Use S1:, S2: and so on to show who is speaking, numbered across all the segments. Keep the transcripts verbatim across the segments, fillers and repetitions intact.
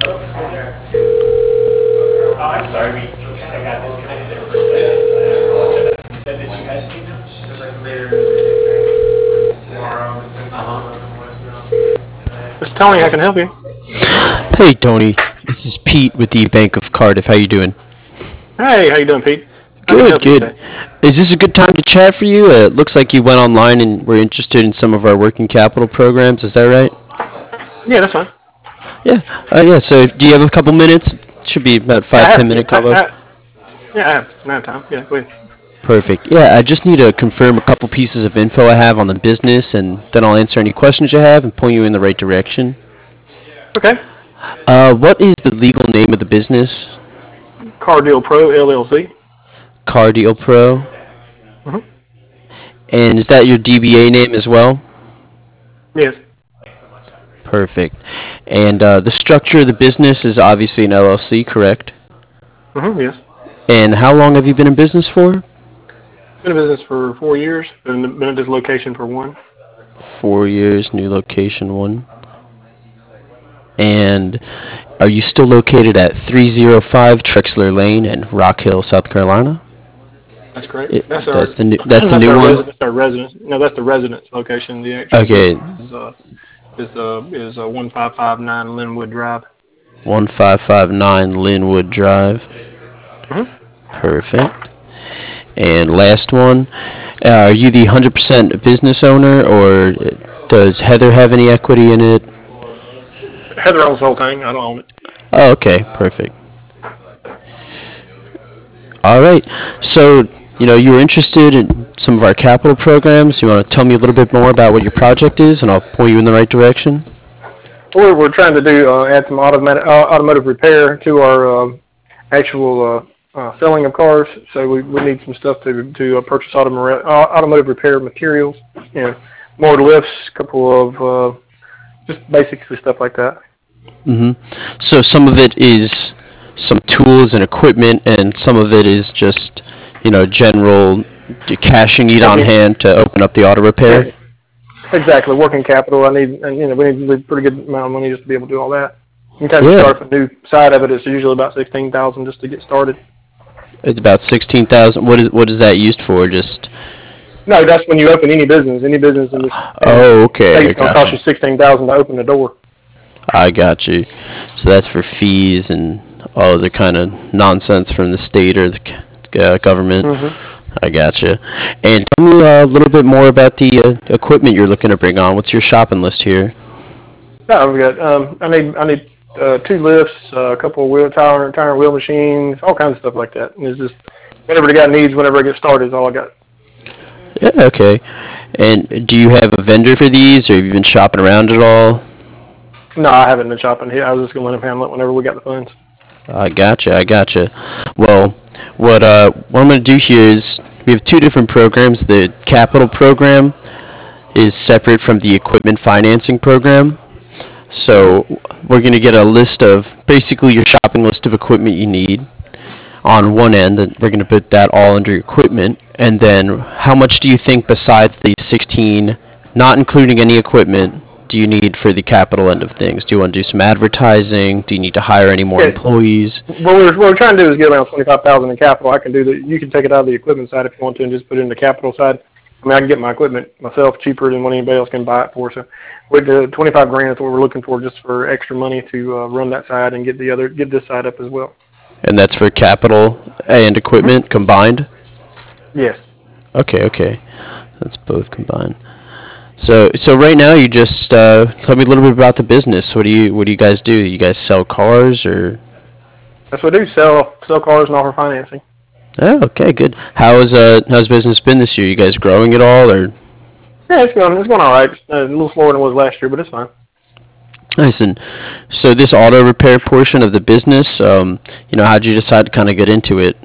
S1: Oh, I'm sorry, we kind of got disconnected there for a second. You said that you had seen them?
S2: Mister Tony, I can help you.
S3: Hey Tony, this is Pete with the Bank of Cardiff. How you doing?
S2: Hey, how you doing, Pete? How can I
S3: Good,
S2: help you
S3: good.
S2: today?
S3: Is this a good time to chat for you? Uh, it looks like you went online and were interested in some of our working capital programs. Is that right?
S2: Yeah, that's fine.
S3: Yeah. Uh, yeah. So, do you have a couple minutes? Should be about
S2: Yeah, I
S3: five, ten
S2: have. Yeah,
S3: minute
S2: I,
S3: convo.
S2: I, yeah, I have. I have time. Yeah, go ahead.
S3: Perfect. Yeah, I just need to confirm a couple pieces of info I have on the business, and then I'll answer any questions you have and point you in the right direction.
S2: Okay.
S3: Uh, what is the legal name of the business?
S2: Car Deal Pro L L C.
S3: Cardio Pro.
S2: Mm-hmm.
S3: And is that your D B A name as well?
S2: Yes.
S3: Perfect. And uh, the structure of the business is obviously an L L C, correct?
S2: Mm-hmm. Yes.
S3: And how long have you been in business for?
S2: Been in business for four years. Been, been at this location for one.
S3: Four years, new location one. And are you still located at three oh five Trexler Lane in Rock Hill, South Carolina?
S2: That's correct.
S3: It,
S2: That's our
S3: that's the new. That's the
S2: that's
S3: new
S2: our
S3: one.
S2: residence. Our residence. No, that's the residence location. The actual
S3: Okay,
S2: business is uh is uh is uh one five five nine Linwood Drive.
S3: one five five nine Linwood Drive.
S2: Mm-hmm.
S3: Perfect. And last one, uh, are you the one hundred percent business owner, or does Heather have any equity in it?
S2: Heather owns the whole thing. I don't own it.
S3: Oh, okay, perfect. All right. So, you know, you were interested in some of our capital programs. You want to tell me a little bit more about what your project is, and I'll point you in the right direction?
S2: We're, we're trying to do uh, add some automatic uh, automotive repair to our um, actual uh, uh, selling of cars. So we, we need some stuff to to uh, purchase automotive uh, automotive repair materials. You know, more lifts, a couple of uh, just basically stuff like that.
S3: hmm So some of it is some tools and equipment, and some of it is just, you know, general cash you need
S2: Yeah,
S3: on
S2: we,
S3: hand to open up the auto repair.
S2: yeah, exactly. Working capital. I need, and you know, we need a pretty good amount of money just to be able to do all that. Anytime you
S3: Yeah,
S2: start up a new side of it, it's usually about sixteen thousand just to get started.
S3: it's about sixteen thousand. What is what is that used for? Just
S2: No, that's when you open any business. Any business in this in this
S3: oh, okay, I
S2: state's gonna
S3: got
S2: cost
S3: you.
S2: you sixteen thousand to open the door.
S3: I got you. So that's for fees and all the kind of nonsense from the state or the c- uh, government.
S2: Mm-hmm.
S3: I got you. And tell me uh, a little bit more about the uh, equipment you're looking to bring on. What's your shopping list here?
S2: No, we got. Um, I need. I need uh, two lifts, uh, a couple of wheel tire, tire and wheel machines, all kinds of stuff like that. And it's just whatever the guy needs, whenever I get started, is all I got.
S3: Yeah, okay. And do you have a vendor for these, or have you been shopping around at all?
S2: No, I haven't been shopping here. I was just gonna let him handle it whenever we got the funds.
S3: I gotcha, I gotcha. Well, what uh, what I'm gonna do here is we have two different programs. The capital program is separate from the equipment financing program. So we're gonna get a list of basically your shopping list of equipment you need on one end, and we're gonna put that all under equipment. And then how much do you think besides the sixteen, not including any equipment, do you need for the capital end of things? Do you want to do some advertising? Do you need to hire any more
S2: Yeah.
S3: employees?
S2: What we're, what we're trying to do is get around twenty-five thousand in capital. I can do that. You can take it out of the equipment side if you want to, and just put it in the capital side. I mean, I can get my equipment myself cheaper than what anybody else can buy it for. So, with the twenty-five grand is what we're looking for, just for extra money to uh, run that side and get the other, get this side up as well.
S3: And that's for capital and
S2: Mm-hmm.
S3: equipment combined?
S2: Yes.
S3: Okay, okay. That's both combined. So, so right now you just uh, tell me a little bit about the business. What do you, what do you guys do? You guys sell cars or?
S2: That's what I do. Sell sell cars and offer financing.
S3: Oh, okay, good. How's uh, how's business been this year? You guys growing at all or?
S2: Yeah, it's going it's going all right. Uh, a little slower than it was last year, but it's fine.
S3: Nice. And so this auto repair portion of the business, um, you know, how'd you decide to kind of get into it?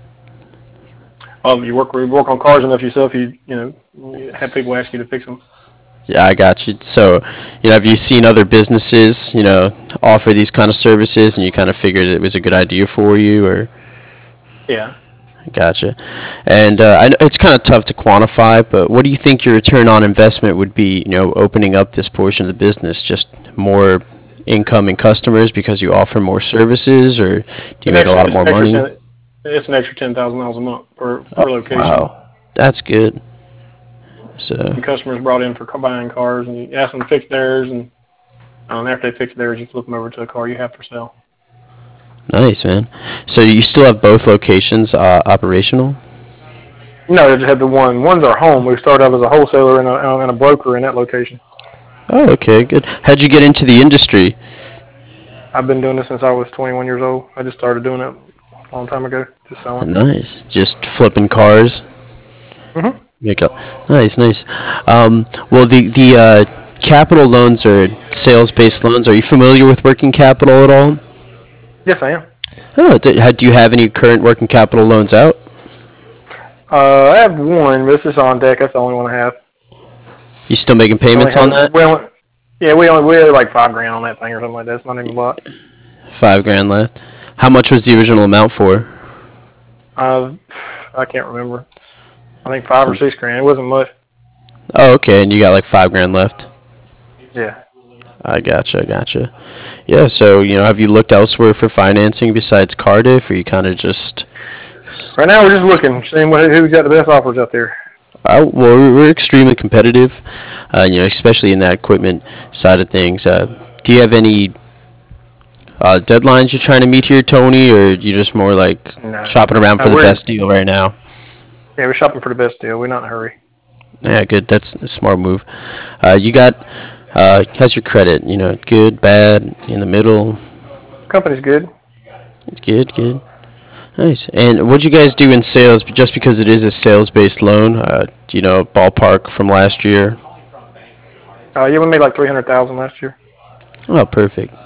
S2: Um, you work you work on cars enough yourself, you you know you have people ask you to fix them.
S3: Yeah, I got you. So, you know, have you seen other businesses, you know, offer these kind of services, and you kind of figured it was a good idea for you, or?
S2: Yeah.
S3: Gotcha. And uh, I, it's kind of tough to quantify, but what do you think your return on investment would be, you know, opening up this portion of the business? Just more incoming customers because you offer more services, or do you make a lot
S2: It's
S3: more
S2: an extra
S3: money?
S2: ten- It's an extra ten thousand dollars a month per, per location.
S3: Wow, that's good. So
S2: And customers brought in for ca- buying cars, and you ask them to fix theirs, and um, after they fix theirs, you flip them over to a car you have for sale.
S3: nice, man. So you still have both locations uh, operational?
S2: No, they just had the one. One's our home. We started out as a wholesaler and a, and a broker in that location.
S3: Oh, okay, good. How'd you get into the industry?
S2: I've been doing this since I was twenty-one years old. I just started doing it a long time ago, just selling.
S3: Nice. Just flipping cars.
S2: Mhm.
S3: Make up. Nice, nice. Um, well, the the uh, capital loans or sales-based loans. Are you familiar with working capital at all?
S2: Yes, I am.
S3: Oh, do, ha- do you have any current working capital loans out?
S2: Uh, I have one, but it's just on deck. That's the only one I have.
S3: You still making
S2: We only
S3: payments on
S2: have-
S3: that?
S2: We only, yeah, we only we had like five grand on that thing or something like that. It's not even a lot.
S3: Five grand left. How much was the original amount for?
S2: Uh, I can't remember. I think five or six grand. It wasn't much.
S3: Oh, okay, and you got like five grand left.
S2: Yeah.
S3: I gotcha, I gotcha. Yeah, so you know, have you looked elsewhere for financing besides Cardiff, or you kind of just?
S2: Right now, we're just looking, seeing what, who's got the best offers out there.
S3: Uh, well, we're we're extremely competitive, uh, you know, especially in that equipment side of things. Uh, do you have any uh, deadlines you're trying to meet here, Tony, or you just more like
S2: No.
S3: shopping around for
S2: Uh,
S3: the
S2: we're-
S3: best deal right now?
S2: Yeah, we're shopping for the best deal. We're not in a hurry.
S3: Yeah, good. That's a smart move. Uh, you got, uh, how's your credit? You know, good, bad, in the middle?
S2: Company's good.
S3: It's good, good. Nice. And what'd you guys do in sales? Just because it is a sales-based loan, uh, do you know, ballpark from last year?
S2: Uh, yeah, we made like three hundred thousand last year.
S3: Oh, perfect.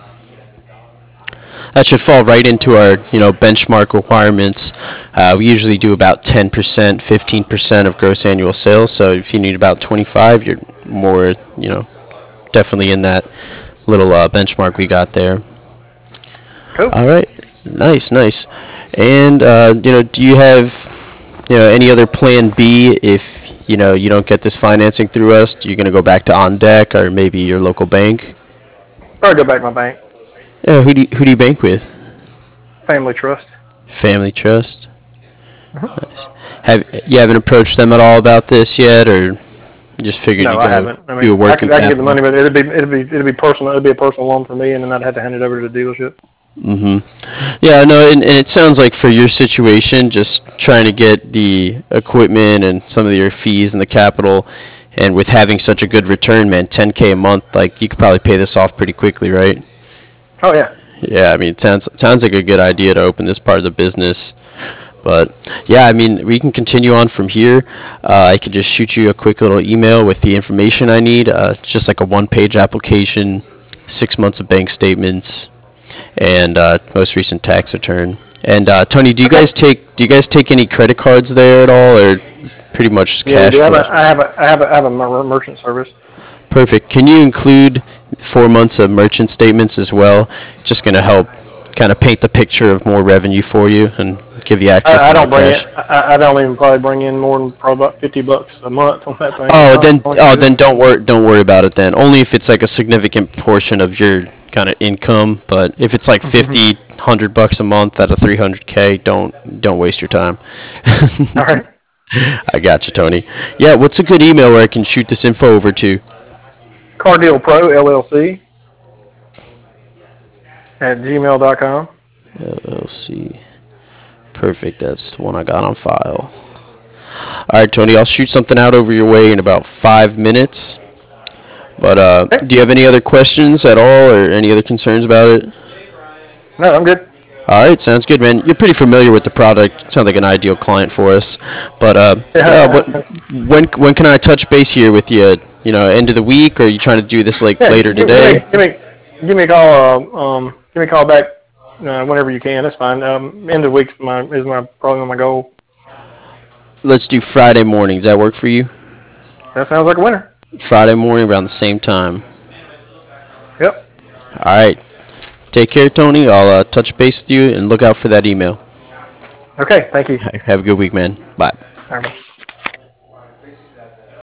S3: That should fall right into our, you know, benchmark requirements. Uh, we usually do about ten percent, fifteen percent of gross annual sales. So if you need about twenty-five, you're more, you know, definitely in that little uh, benchmark we got there.
S2: Cool.
S3: All right. Nice, nice. And, uh, you know, do you have, you know, any other plan B if, you know, you don't get this financing through us? Are you going to go back to On Deck or maybe your local bank?
S2: Probably go back to my bank.
S3: Yeah, who do you, who do you bank with?
S2: Family Trust.
S3: Family Trust. Nice. Have you haven't approached them at all about this yet, or you just figured
S2: No,
S3: you
S2: I
S3: go
S2: haven't. I
S3: do a
S2: mean, I
S3: working
S2: could, I could get the
S3: capital?
S2: money, but it'd be it'd be it'd be personal. It'd be a personal loan for me, and then I'd have to hand it over to the dealership.
S3: Mm-hmm. Yeah, no, and, and it sounds like for your situation, just trying to get the equipment and some of your fees and the capital, and with having such a good return, man, ten K a month, like you could probably pay this off pretty quickly, right?
S2: Oh yeah.
S3: Yeah, I mean, it sounds sounds like a good idea to open this part of the business. But yeah, I mean, we can continue on from here. Uh, I could just shoot you a quick little email with the information I need. Uh, it's just like a one-page application, six months of bank statements, and uh, most recent tax return. And uh, Tony, do you guys take do you guys take any credit cards there at all, or pretty much just
S2: Yeah,
S3: cash
S2: dude, I have,
S3: flow?
S2: a, I have a I have a I have a mer- merchant service.
S3: Perfect. Can you include four months of merchant statements as well? Just going to help kind of paint the picture of more revenue for you and give you access
S2: I, I
S3: to
S2: don't
S3: more
S2: bring
S3: cash.
S2: it. I, I don't even probably bring in more than probably about fifty bucks a month on that thing.
S3: Oh, then
S2: Only
S3: oh
S2: good.
S3: then don't worry don't worry about it then. Only if it's like a significant portion of your kind of income. But if it's like fifty, hundred bucks a month at a three hundred k, don't don't waste your time.
S2: All right.
S3: I got you, Tony. Yeah, what's a good email where I can shoot this info over to?
S2: Car Deal Pro L L C at gmail dot com.
S3: L L C. Perfect. That's the one I got on file. All right, Tony. I'll shoot something out over your way in about five minutes. But uh,
S2: Okay.
S3: do you have any other questions at all, or any other concerns about it?
S2: No, I'm good.
S3: All right, sounds good, man. You're pretty familiar with the product. Sounds like an ideal client for us. But uh, yeah, what, when when can I touch base here with you? You know, end of the week, or are you trying to do this like
S2: Yeah,
S3: later
S2: give-
S3: today?
S2: Give me, give me, give me a call. Uh, um, give me a call back uh, whenever you can. That's fine. Um, end of the week is my is my probably my goal.
S3: Let's do Friday morning. Does that work for you?
S2: That sounds like a winner.
S3: Friday morning around the same time.
S2: Yep.
S3: All right. Take care, Tony. I'll uh, touch base with you and look out for that email.
S2: Okay. Thank you.
S3: Have a good week, man. Bye.
S2: All right.